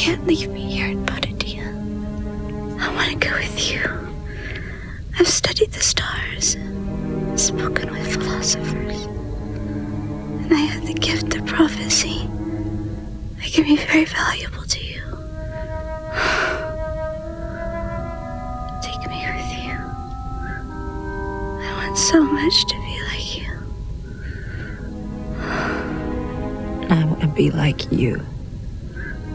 can't leave me here in Bodhidia. I want to go with you. I've studied the stars, spoken with philosophers, and I have the gift of prophecy. I can be very valuable to you. Take me with you. I want so much to be like you. I want to be like you.